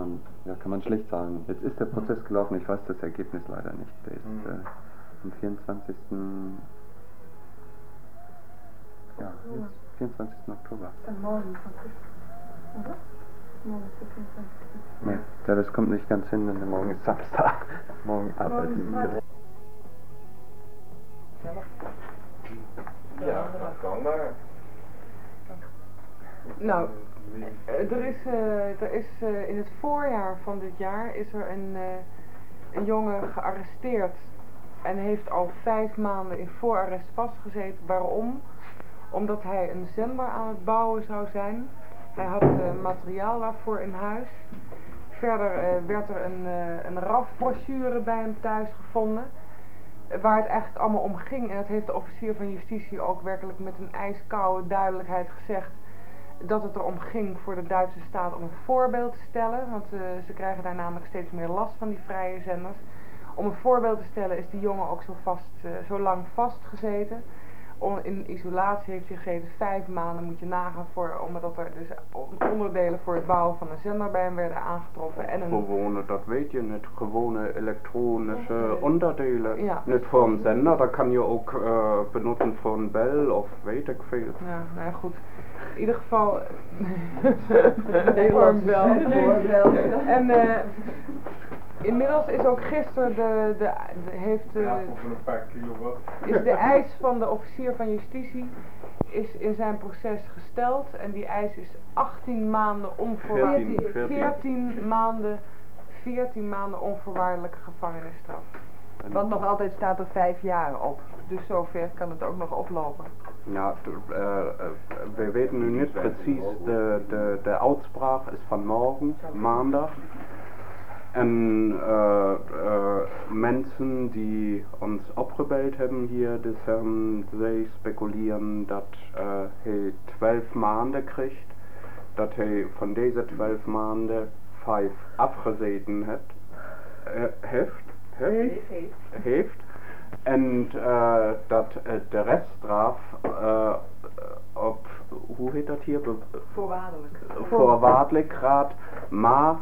kann man schlecht sagen. Jetzt ist der Prozess gelaufen, ich weiß das Ergebnis leider nicht. Der ist am 24. 24. Oktober. Dann morgen praktisch, oder? Morgen ist der 24. Nee, das kommt nicht ganz hin, denn morgen ist Samstag. Morgen arbeiten wir. Ja, dat kan maar. Nou, er is in het voorjaar van dit jaar is er een jongen gearresteerd en heeft al 5 maanden in voorarrest vastgezeten. Waarom? Omdat hij een zender aan het bouwen zou zijn. Hij had materiaal daarvoor in huis. Verder werd er een RAF-brochure bij hem thuis gevonden. Waar het eigenlijk allemaal om ging. En dat heeft de officier van justitie ook werkelijk met een ijskoude duidelijkheid gezegd. Dat het erom ging voor de Duitse staat om een voorbeeld te stellen. Want ze krijgen daar namelijk steeds meer last van die vrije zenders. Om een voorbeeld te stellen is die jongen ook zo lang vastgezeten. In isolatie heeft hij gezeten 5 maanden, moet je nagaan, omdat er dus onderdelen voor het bouwen van een zender bij hem werden aangetroffen. En gewone, dat weet je niet, gewone elektronische onderdelen. Ja. Niet voor een zender, dat kan je ook benutten voor een bel of weet ik veel. Ja, nou ja, goed. In ieder geval... Voor een bel. En inmiddels is ook gisteren is de eis van de officier van justitie is in zijn proces gesteld en die eis is 18 maanden onvoorwaardelijke 14 maanden onvoorwaardelijke gevangenisstraf. Wat nog altijd staat er 5 jaar op. Dus zover kan het ook nog oplopen. Ja, we weten nu niet precies, de uitspraak is van morgen, maandag. En mensen die ons opgebeld hebben hier, dus zij speculeren dat hij 12 maanden krijgt. Dat hij van deze 12 maanden 5 afgezeten heeft. En dat de reststraf op, hoe heet dat hier? Voorwaardelijk gaat, maar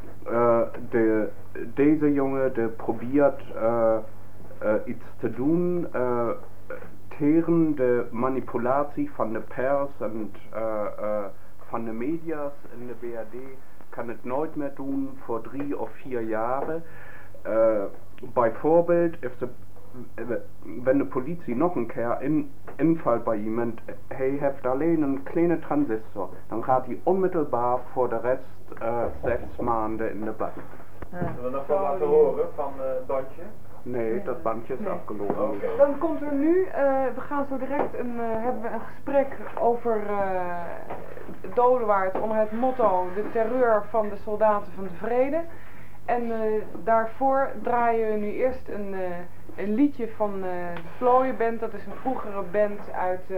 deze jongen probeert iets te doen tegen de manipulatie van de pers en van de media's in de BRD kan het nooit meer doen voor 3 of 4 jaren. Bijvoorbeeld, wenn de politie nog een keer invalt bij iemand, hij heeft alleen een kleine transistor, dan gaat hij onmiddelbaar voor de rest 6 maanden in de bak. Zullen we nog wel laten horen van het bandje? Nee, dat bandje is afgelopen. Okay. Dan komt er nu, we gaan zo direct hebben we een gesprek over Dodewaard onder het motto de terreur van de soldaten van de vrede. En daarvoor draaien we nu eerst een liedje van de Vlooienband. Dat is een vroegere band uit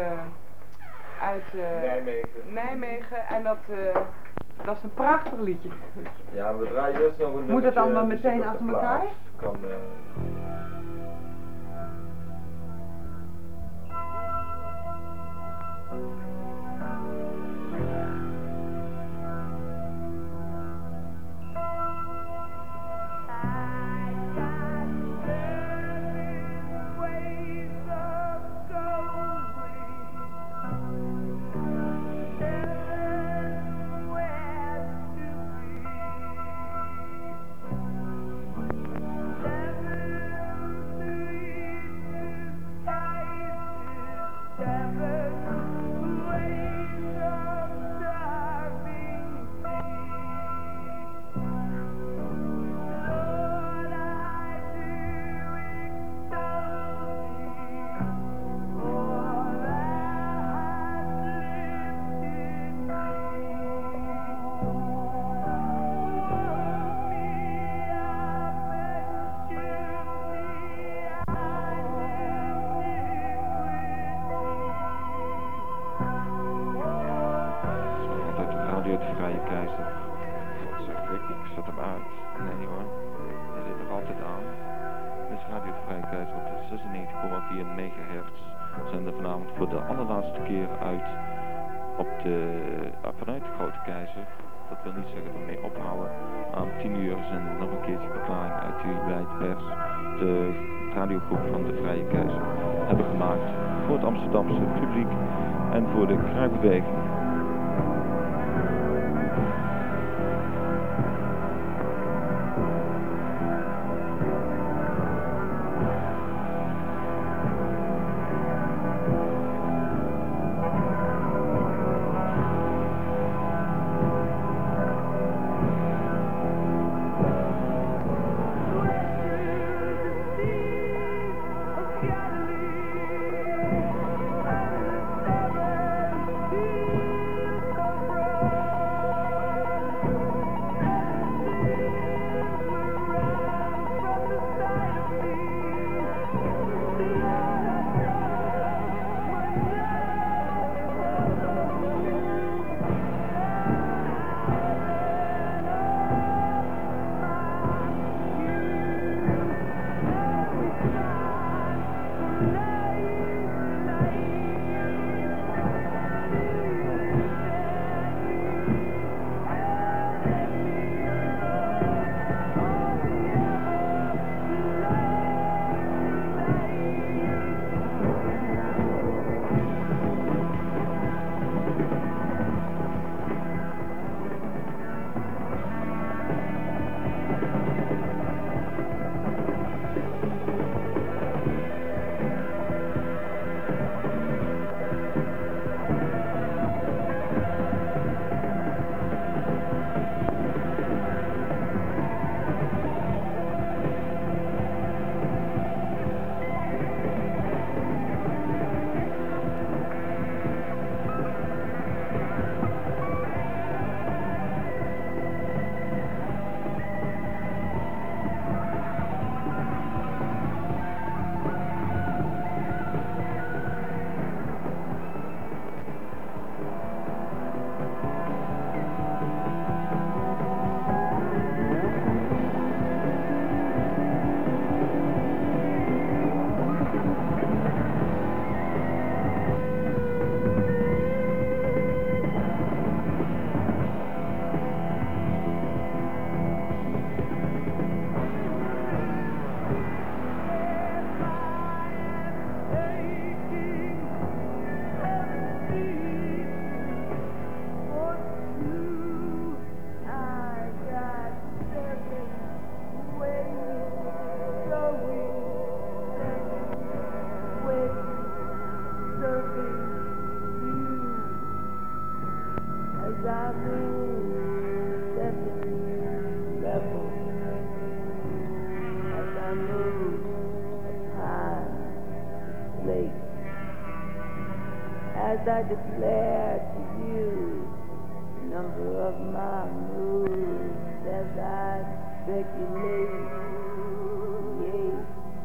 Nijmegen. En dat is een prachtig liedje. Ja, we draaien eerst nog een Moet het dan meteen achter elkaar? Kan, vanuit de Grote Keizer Dat wil niet zeggen dat we mee ophouden. Om 10 uur is nog een keertje verklaring uit die wijdpers. De radiogroep van de Vrije Keizer hebben gemaakt voor het Amsterdamse publiek en voor de kruipbeweging. As I declare to you the number of my moves as I speculate, yes,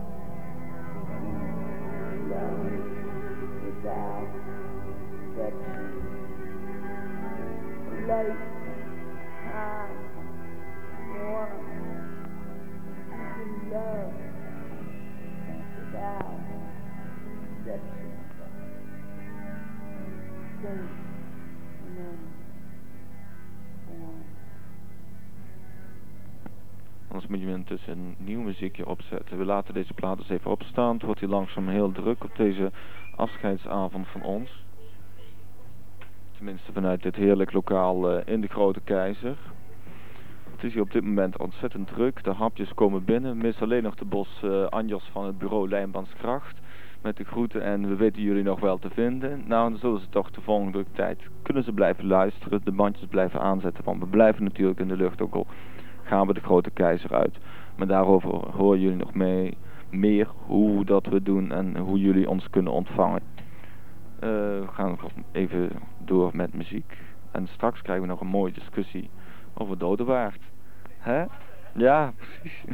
love without section, late, time, warm, love without section. Anders moet je intussen een nieuw muziekje opzetten. We laten deze plaat eens even opstaan. Het wordt hier langzaam heel druk op deze afscheidsavond van ons. Tenminste vanuit dit heerlijk lokaal in de Grote Keizer. Het is hier op dit moment ontzettend druk. De hapjes komen binnen. Mis alleen nog de bos Anjos van het bureau Lijnbaansgracht. Met de groeten en we weten jullie nog wel te vinden. Nou, dan zullen ze toch de volgende tijd kunnen ze blijven luisteren, de bandjes blijven aanzetten. Want we blijven natuurlijk in de lucht, ook al gaan we de Grote Keizer uit. Maar daarover horen jullie nog meer hoe dat we doen en hoe jullie ons kunnen ontvangen. We gaan even door met muziek. En straks krijgen we nog een mooie discussie over Dodewaard. Hè? Ja, precies.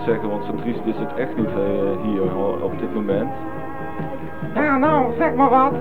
zeggen, want zo triest is het echt niet hier hoor, op dit moment. Ja, nou, zeg maar wat.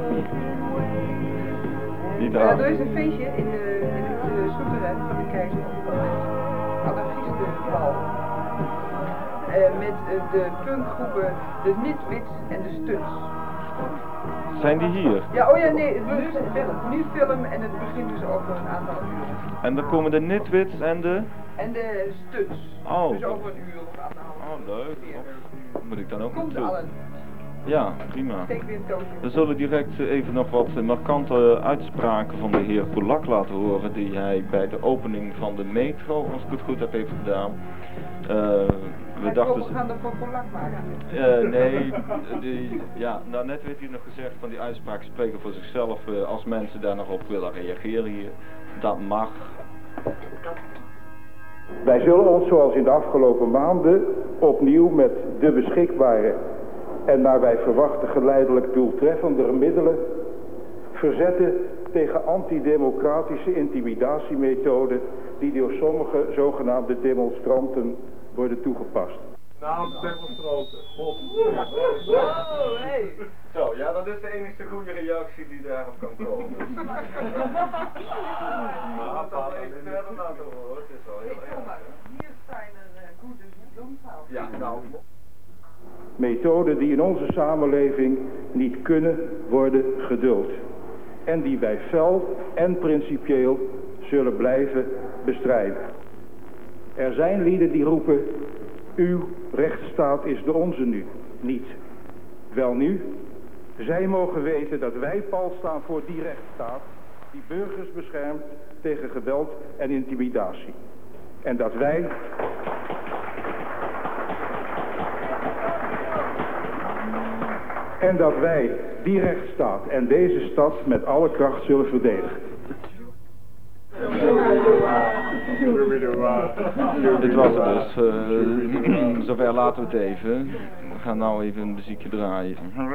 Niet aan. Er is een feestje in het souterrain van de keizer op anarchistenbal. Met de punkgroepen de Nitwits en de Stuts. Zijn die hier? Ja, oh ja, nee, nu film en het begint dus over een aantal uur. En dan komen de Nitwits en de... En de Stuts. Oh. Dus over een uur of anderhalf. Oh, leuk. Moet ik dan ook Komt naartoe? allen. Ja, prima. Steek weer een toosje. We zullen direct even nog wat markante uitspraken van de heer Polak laten horen die hij bij de opening van de metro, als ik het goed heb, heeft gedaan. We dachten... We gaan er voor Polak maken. Nee, net werd hier nog gezegd van die uitspraken spreken voor zichzelf. Als mensen daar nog op willen reageren hier, dat mag. Wij zullen ons zoals in de afgelopen maanden opnieuw met de beschikbare en naar wij verwachten geleidelijk doeltreffendere middelen verzetten tegen antidemocratische intimidatiemethoden die door sommige zogenaamde demonstranten worden toegepast. Naam demonstranten. Hey. Zo, ja, dat is de enige goede reactie die daarop kan komen. Maar dat even verder laten horen, het is wel heel erg. Hier zijn er goede domtaal. Ja, nou. Methoden die in onze samenleving niet kunnen worden geduld. En die wij fel en principieel zullen blijven bestrijden. Er zijn lieden die roepen, uw rechtsstaat is de onze nu niet. Welnu, zij mogen weten dat wij pal staan voor die rechtsstaat die burgers beschermt tegen geweld en intimidatie. En dat wij... En dat wij die rechtsstaat en deze stad met alle kracht zullen verdedigen. Dit was het dus. Zover laten we het even. We gaan nou even een muziekje draaien.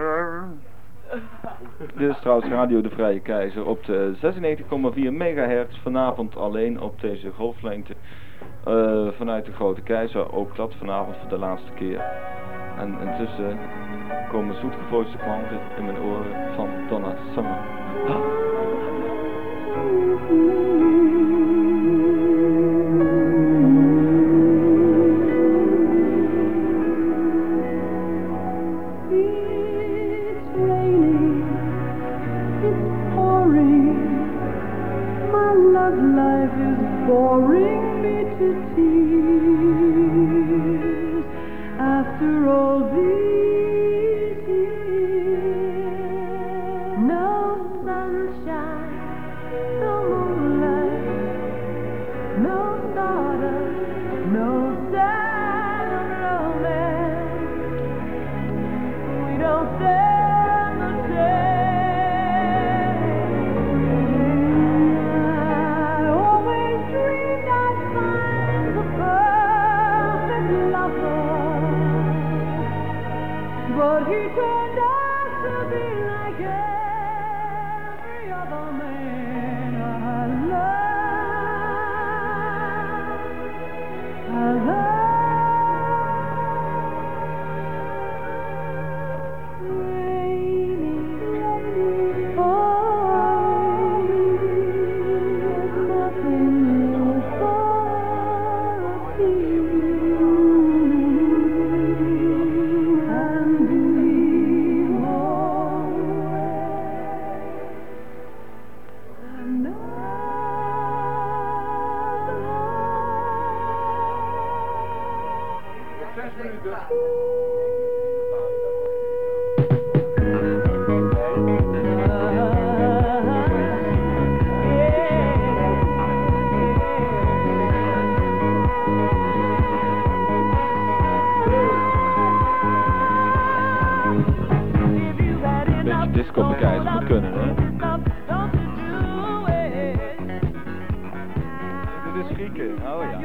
Dit is trouwens Radio de Vrije Keizer op de 96,4 megahertz. Vanavond alleen op deze golflengte. Vanuit de Grote Keizer. Ook dat vanavond voor de laatste keer. En intussen komen zoetgevoiste klanken in mijn oren van Donna Summer. Boring me to tears after all these years. No sunshine, no moonlight, no stardust, no sign of romance. We don't stand the chance. But he turned out to be like every other man I love. Rainy, nothing for a Disco bekijken moet kunnen, hè? Dit is Grieken, oh ja.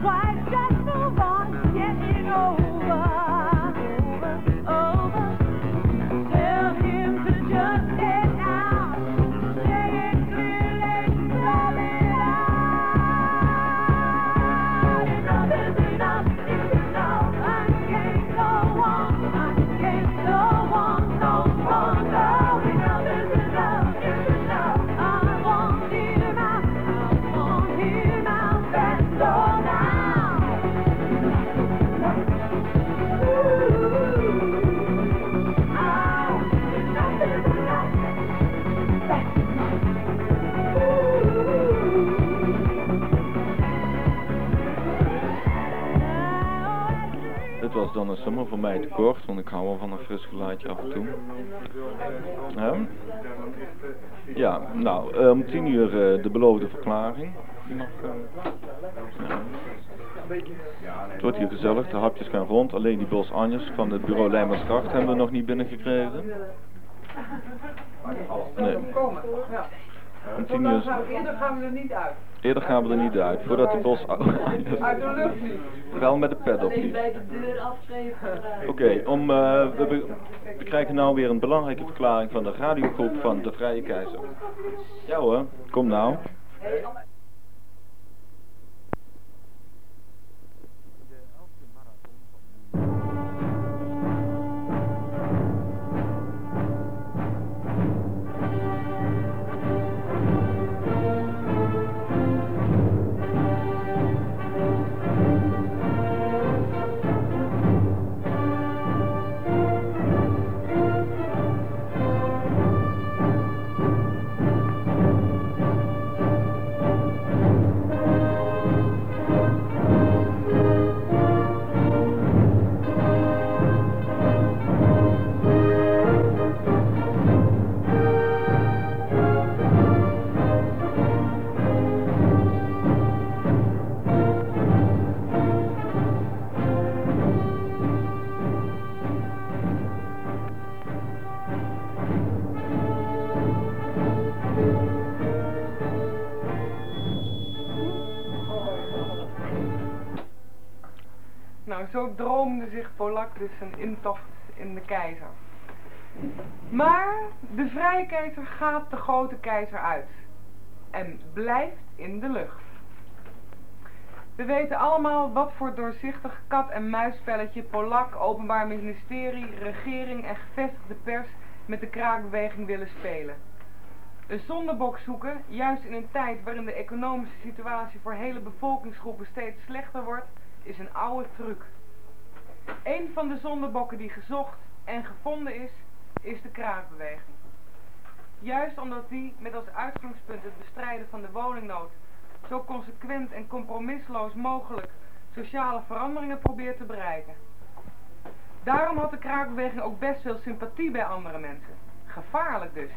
quite just the one getting over. Tell him to just get out. Say it clearly, spell it out. Enough is enough, it's enough. I can't go on, I can't go on no longer. Enough is enough, it's enough. I want him out, that's all now. Dit was dan een zomer voor mij te kort, want ik hou wel van een fris geluidje af en toe. Ja, nou, om 10 uur de beloofde verklaring. Die mag, ja. Het wordt hier gezellig, de hapjes gaan rond, alleen die bos Anjes van het bureau Leimersgracht hebben we nog niet binnengekregen. Nee. Om 10 uur... Eerder gaan we er niet uit. Eerder gaan we er niet uit, voordat de bos... Uit de lucht niet. Wel met de pet op niet. Bij de deur afschreven. Oké, we krijgen nou weer een belangrijke verklaring van de radiogroep van de Vrije Keizer. Ja hoor, kom nou. Nou, zo droomde zich Polak dus een intocht in de keizer. Maar de Vrije Keizer gaat de grote keizer uit. En blijft in de lucht. We weten allemaal wat voor doorzichtig kat-en-muisspelletje Polak, Openbaar Ministerie, regering en gevestigde pers met de kraakbeweging willen spelen. Een zondebok zoeken, juist in een tijd waarin de economische situatie voor hele bevolkingsgroepen steeds slechter wordt, is een oude truc. Een van de zondebokken die gezocht en gevonden is de kraakbeweging. Juist omdat die met als uitgangspunt het bestrijden van de woningnood zo consequent en compromisloos mogelijk sociale veranderingen probeert te bereiken. Daarom had de kraakbeweging ook best veel sympathie bij andere mensen. Gevaarlijk dus.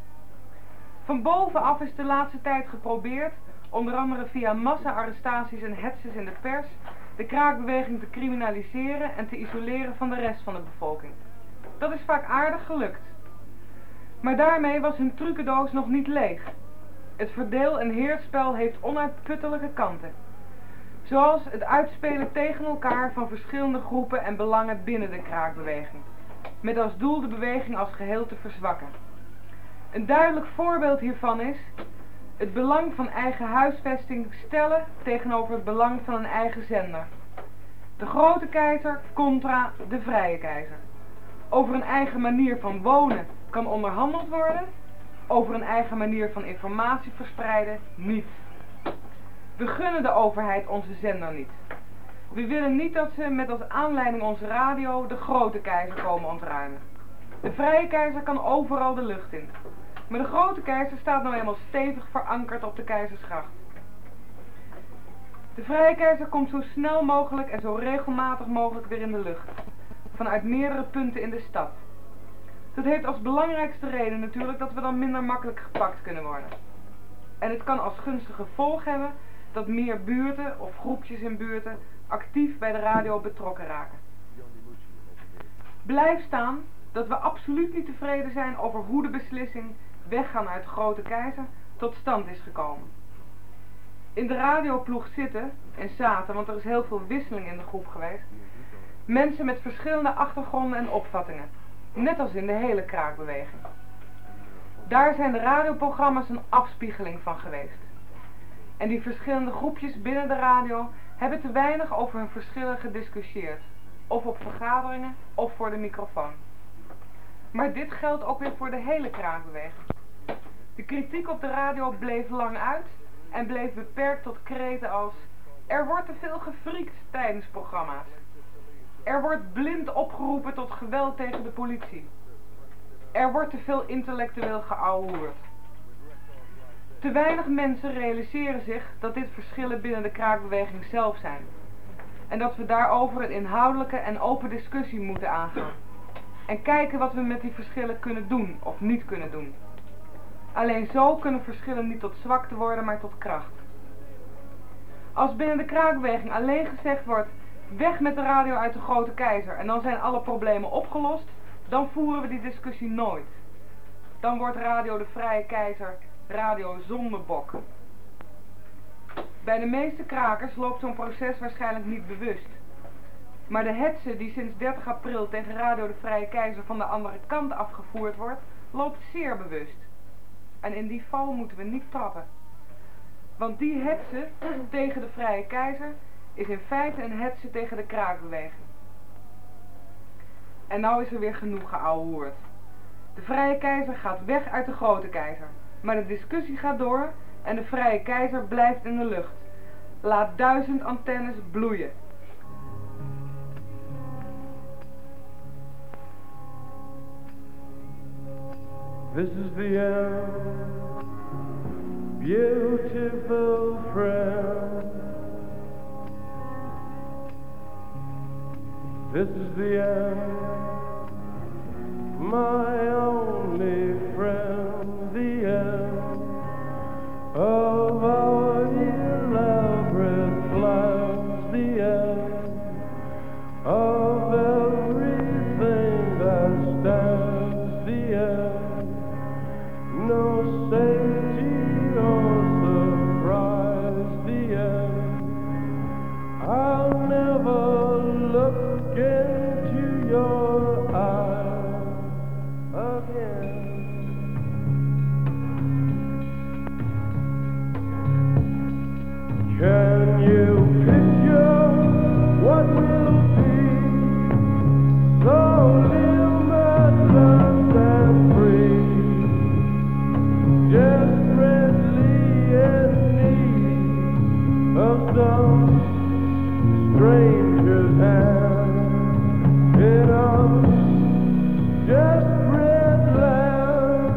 Van bovenaf is de laatste tijd geprobeerd, onder andere via massa-arrestaties en hetses in de pers, de kraakbeweging te criminaliseren en te isoleren van de rest van de bevolking. Dat is vaak aardig gelukt. Maar daarmee was hun trucendoos nog niet leeg. Het verdeel- en heersspel heeft onuitputtelijke kanten. Zoals het uitspelen tegen elkaar van verschillende groepen en belangen binnen de kraakbeweging. Met als doel de beweging als geheel te verzwakken. Een duidelijk voorbeeld hiervan is het belang van eigen huisvesting stellen tegenover het belang van een eigen zender. De grote keizer contra de vrije keizer. Over een eigen manier van wonen kan onderhandeld worden, over een eigen manier van informatie verspreiden niet. We gunnen de overheid onze zender niet. We willen niet dat ze met als aanleiding onze radio de grote keizer komen ontruimen. De vrije keizer kan overal de lucht in. Maar de grote keizer staat nou eenmaal stevig verankerd op de Keizersgracht. De vrije keizer komt zo snel mogelijk en zo regelmatig mogelijk weer in de lucht. Vanuit meerdere punten in de stad. Dat heeft als belangrijkste reden natuurlijk dat we dan minder makkelijk gepakt kunnen worden. En het kan als gunstig gevolg hebben dat meer buurten of groepjes in buurten actief bij de radio betrokken raken. Blijf staan dat we absoluut niet tevreden zijn over hoe de beslissing weggaan uit de grote keizer tot stand is gekomen. in de radioploeg zitten en zaten, want er is heel veel wisseling in de groep geweest, mensen met verschillende achtergronden en opvattingen, net als in de hele kraakbeweging. Daar zijn de radioprogramma's een afspiegeling van geweest. En die verschillende groepjes binnen de radio hebben te weinig over hun verschillen gediscussieerd, of op vergaderingen of voor de microfoon. Maar dit geldt ook weer voor de hele kraakbeweging. De kritiek op de radio bleef lang uit en bleef beperkt tot kreten als: er wordt te veel gefriekt tijdens programma's. Er wordt blind opgeroepen tot geweld tegen de politie. Er wordt te veel intellectueel geouwehoerd. Te weinig mensen realiseren zich dat dit verschillen binnen de kraakbeweging zelf zijn. En dat we daarover een inhoudelijke en open discussie moeten aangaan. En kijken wat we met die verschillen kunnen doen of niet kunnen doen. Alleen zo kunnen verschillen niet tot zwakte worden, maar tot kracht. Als binnen de kraakbeweging alleen gezegd wordt: weg met de radio uit de Grote Keizer en dan zijn alle problemen opgelost, dan voeren we die discussie nooit. Dan wordt Radio de Vrije Keizer Radio Zondebok. Bij de meeste krakers loopt zo'n proces waarschijnlijk niet bewust. Maar de hetze die sinds 30 april tegen Radio de Vrije Keizer van de andere kant afgevoerd wordt, loopt zeer bewust. En in die val moeten we niet trappen. Want die hetze tegen de Vrije Keizer is in feite een hetze tegen de kraakbeweging. En nou is er weer genoeg geouwehoerd. De Vrije Keizer gaat weg uit de Grote Keizer. Maar de discussie gaat door en de Vrije Keizer blijft in de lucht. Laat 1000 antennes bloeien. This is the end, beautiful friend. This is the end, my only friend, the end of our elaborate plans, the end of everything that stands, the end, no safety or surprise, the end. I'll never look into your eyes again. Can you picture what will be so limitless and free, desperately in need of some stranger's hand in a desperate land?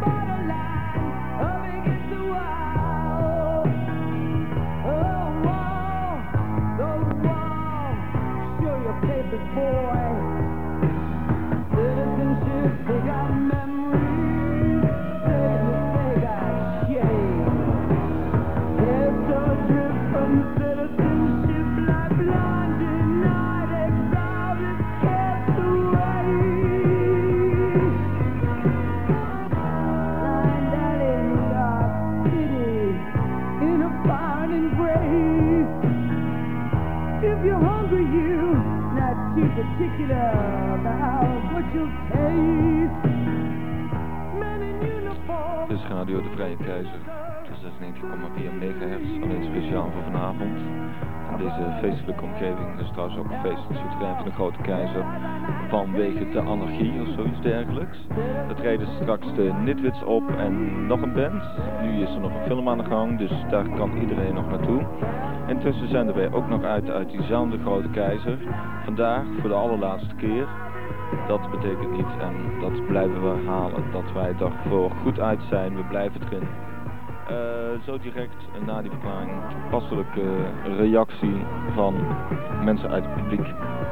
borderline up against the wall. Oh, wall, those walls, show your papers, boy. Citizenship, they got memories, they got shame. Heads adrift from citizenship like blinded night exile is cast away. Blind alley, dark city, in a burning grave. If you're hungry, you not too particular about what you'll taste. Men in uniform. Dit is Radio de Vrije Keizer. Het is 96,4 megahertz, alleen speciaal voor vanavond. In deze feestelijke omgeving, dus trouwens ook een feest in Souterrain van de Grote Keizer. Vanwege de anarchie of zoiets dergelijks. Er treden straks de Nitwits op en nog een band. Nu is er nog een film aan de gang, dus daar kan iedereen nog naartoe. Intussen zenden wij ook nog uit diezelfde Grote Keizer. Vandaag voor de allerlaatste keer. Dat betekent niet, en dat blijven we herhalen, dat wij ervoor goed uit zijn. We blijven erin. Zo direct na die verklaring toepasselijke reactie van mensen uit het publiek.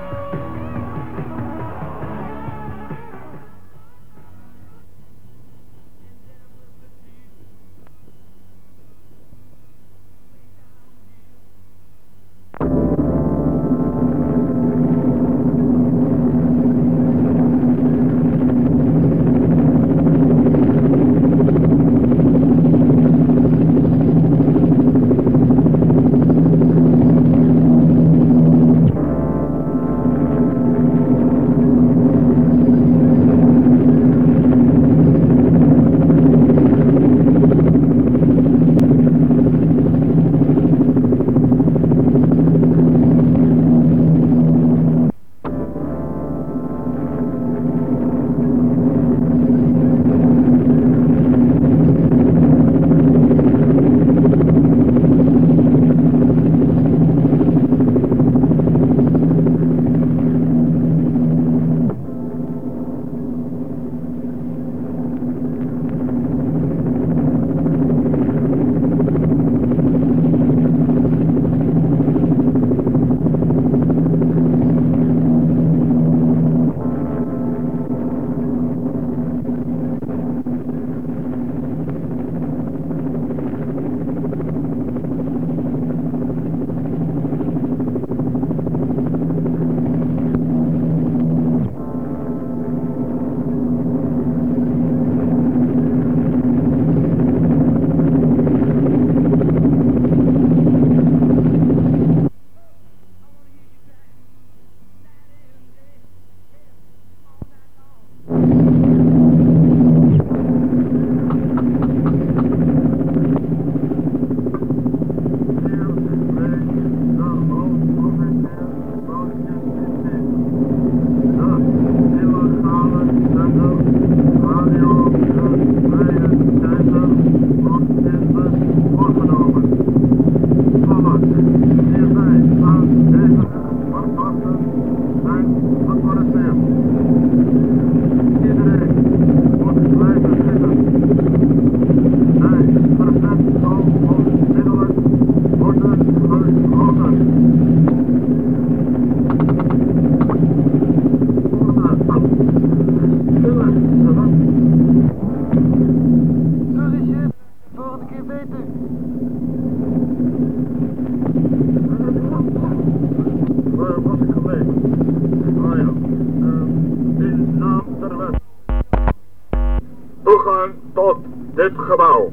Toegang tot dit gebouw.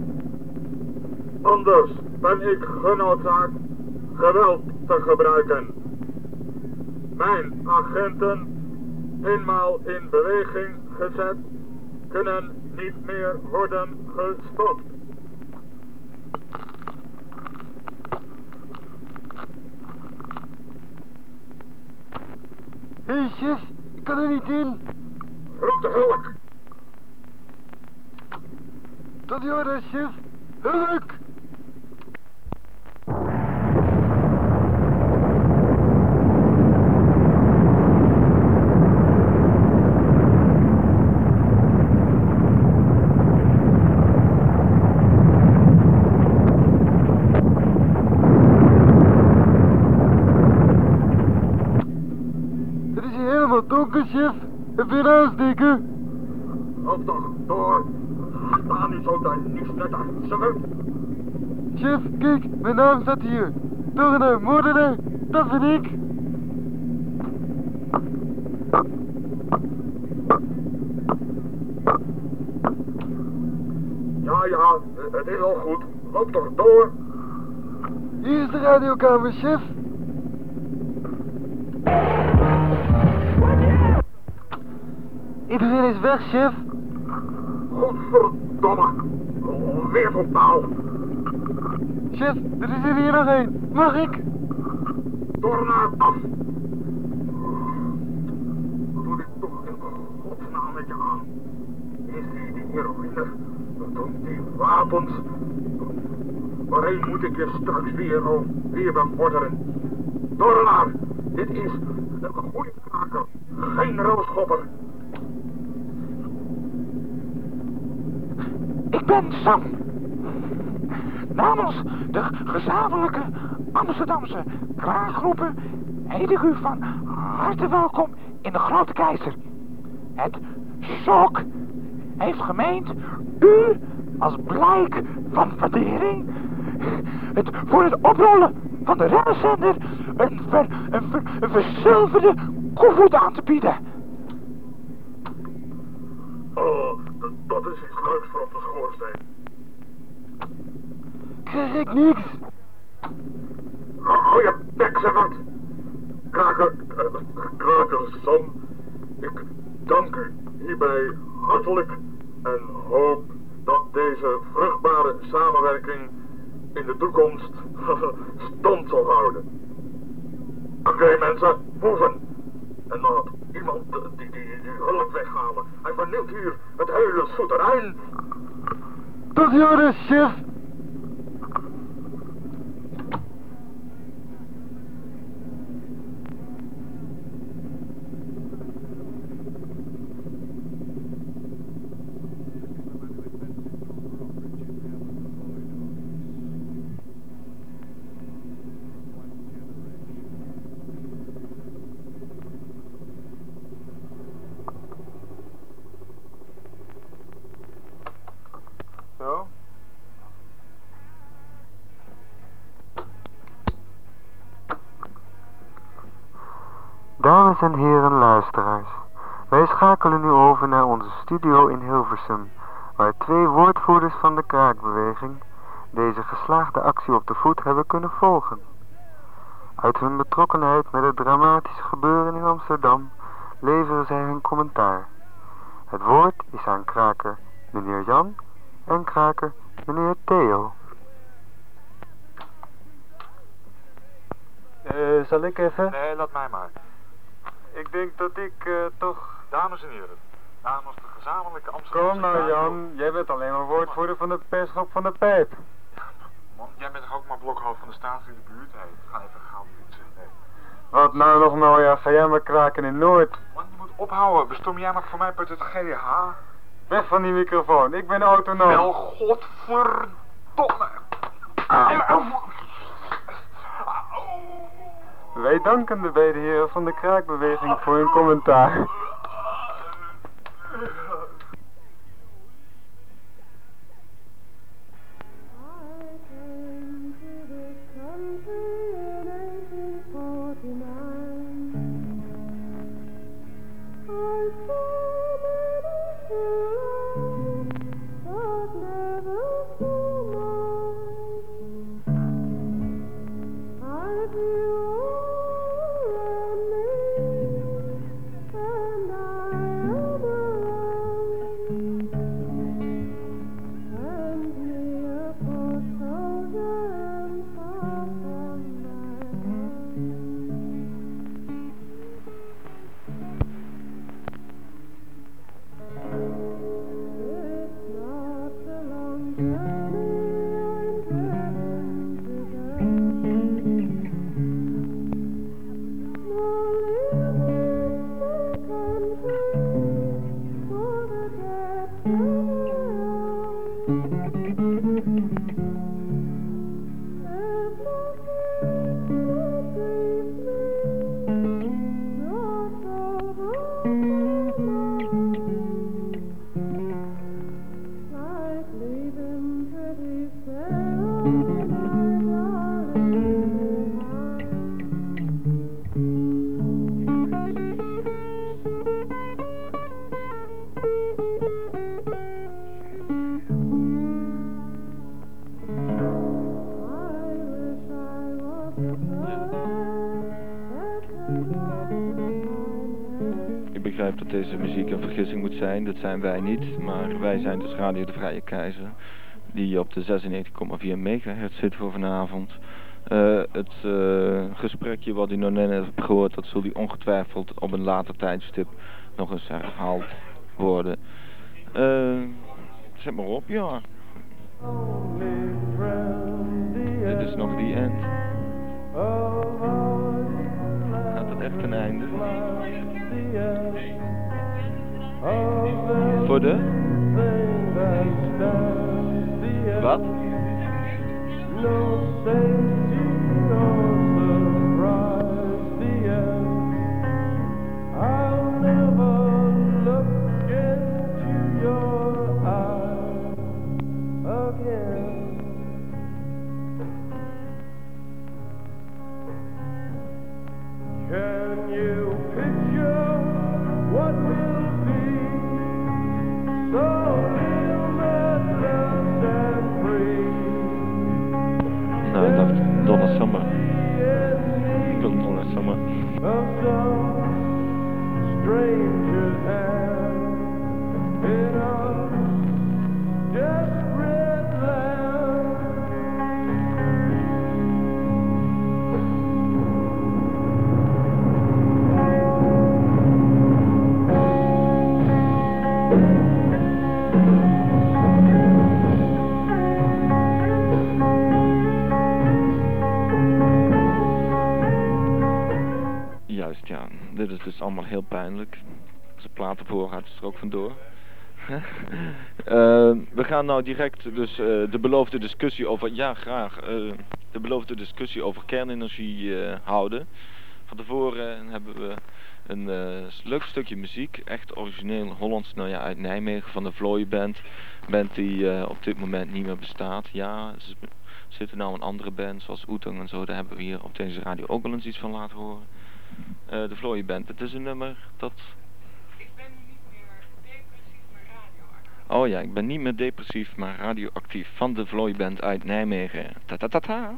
Anders ben ik genoodzaakt geweld te gebruiken. Mijn agenten, eenmaal in beweging gezet, kunnen niet meer worden gestopt. Hé, chef, ik kan er niet in. Roep de hulk. Tot die orde, chef. Hulk! chef. Weer aansteken. Loop toch door. Sta nu zo daar niks net aan. Chef, kijk, mijn naam staat hier. Toorner, moordenaar, dat ben ik. Ja, het is al goed. Loop toch door. Hier is de radiokamer, chef. Iedereen is weg, chef. Godverdomme. Weer zo'n paal. Chef, er is er hier nog één. Mag ik? Door naar af. Wat doe ik toch in godsnaam met je aan? Is die heroïne, die wapens. Waarheen moet ik je straks weer bevorderen? Dorlaar, dit is een goede kraker, geen roosschopper. Ik ben Sam. Namens de gezamenlijke Amsterdamse kraakgroepen heet ik u van harte welkom in de Grote Keizer. Het SOK heeft gemeend u als blijk van waardering voor het oprollen van de radiozender een verzilverde koevoet aan te bieden. Oh, dat is iets leuks voor op de schoorsteen. Krijg ik niks. Hou je bek, zeg wat. Kraker Sam, ik dank u hierbij hartelijk en hoop dat deze vruchtbare samenwerking in de toekomst stand zal houden. Oké, mensen, moeven. En laat iemand die hulp weghalen. Hij vernielt hier het hele souterrein. Tot ziens, chef. Zo. Dames en heren luisteraars, wij schakelen nu over naar onze studio in Hilversum, waar 2 woordvoerders van de kraakbeweging deze geslaagde actie op de voet hebben kunnen volgen. Uit hun betrokkenheid met het dramatische gebeuren in Amsterdam leveren zij hun commentaar. Het woord is aan kraker meneer Jan en kraker meneer Theo. Zal ik even? Nee, laat mij maar. Ik denk dat ik toch... Dames en heren, namens de gezamenlijke Amsterdamse... Kom nou Jan, jij bent alleen maar woordvoerder van de persgroep van de Pijp. Ja, man, jij bent toch ook maar blokhoofd van de staats in de buurt? Hey, ga even gauw fietsen. Nee. Wat nou nog mooier, ga jij maar kraken in Noord. Man, je moet ophouden. Bestorm jij nog voor mij uit het GH? Weg van die microfoon, ik ben autonoom. Wel, godverdomme. Wij danken de beide heren van de kraakbeweging voor hun commentaar. begrijpt dat deze muziek een vergissing moet zijn. Dat zijn wij niet, maar wij zijn dus Radio de Vrije Keizer, die op de 96,4 megahertz zit voor vanavond. Het gesprekje wat u nog net hebt gehoord, dat zult u ongetwijfeld op een later tijdstip nog eens herhaald worden. Zet maar op, ja. Dit is nog die end. Gaat het echt ten einde? Voor de? Wat? Can you picture what will be? So limitless and free. Nou, ik dacht Donna Summer. Ik wil Donna Summer. Of some stranger's hand in a desperate land. Juist, ja. Dit is dus allemaal heel pijnlijk. Als de platen voorgaat is er ook vandoor. We gaan nou direct dus de beloofde discussie over, ja graag, de beloofde discussie over kernenergie houden. Van tevoren hebben we een leuk stukje muziek, echt origineel Hollands, nou ja, uit Nijmegen van de Vlooienband. Een band die op dit moment niet meer bestaat. Ja, ze zitten nou een andere band zoals Oetang en zo, daar hebben we hier op deze radio ook wel eens iets van laten horen. De Vlooienband, het is een nummer dat... Ik ben niet meer depressief, maar radioactief. Oh ja, ik ben niet meer depressief, maar radioactief van de Vlooienband uit Nijmegen. Ta-ta-ta-ta!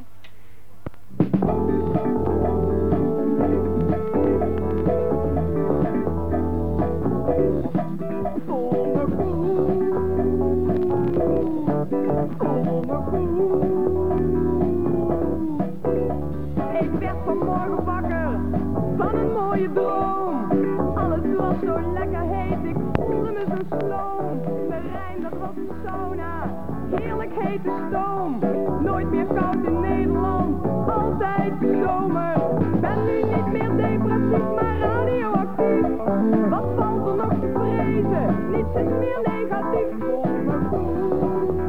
Ik werd vanmorgen wakker van een mooie droom. Alles was zo lekker heet, ik voelde me zo sloom. Mijn Rijn, dat was een sauna, heerlijk hete stoom. Nooit meer koud in Nederland, altijd zomer. Ben nu niet meer depressief, maar radioactief. Wat valt er nog te vrezen? Niets is meer negatief. Voel me goed.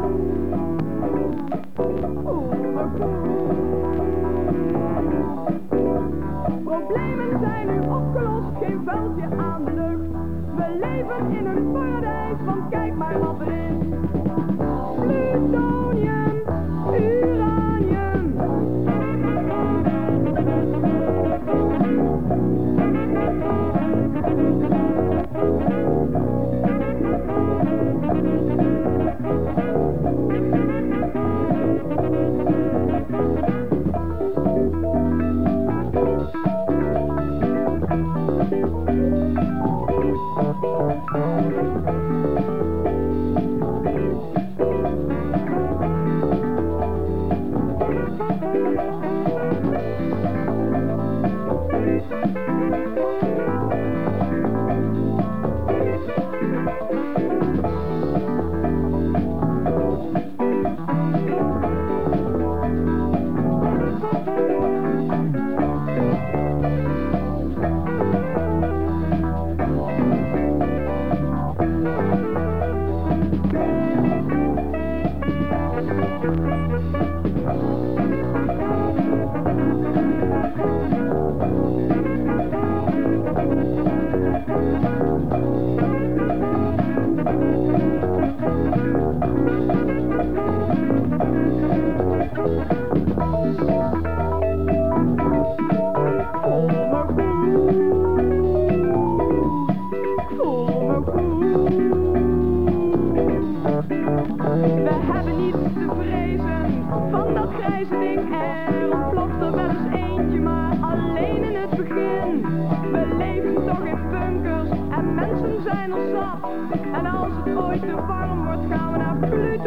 Voel me goed. Problemen zijn nu opgelost, geen vuiltje aan de lucht. We leven in een paradijs, want kijk maar wat er is. Plutonium, uranium.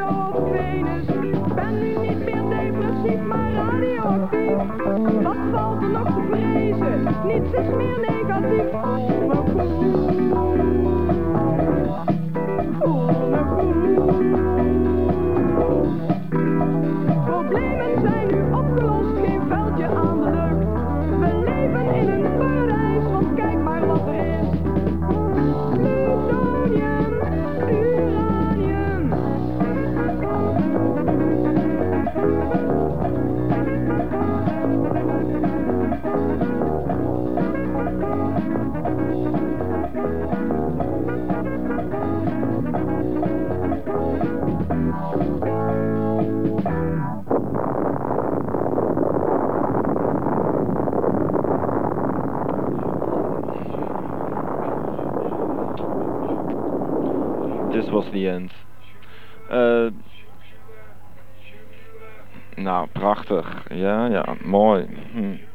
Pluto of Venus. Ben nu niet meer depressief, maar radioactief. Wat valt er nog te vrezen? Niets is meer negatief. Voel me goed. Voel me goed. Problemen zijn nu opgelost, geen veldje aan de lucht. We leven in een paradijs, want kijk maar wat er is. Plutonium, uranium. This was the end. Nou, prachtig. Ja, mooi.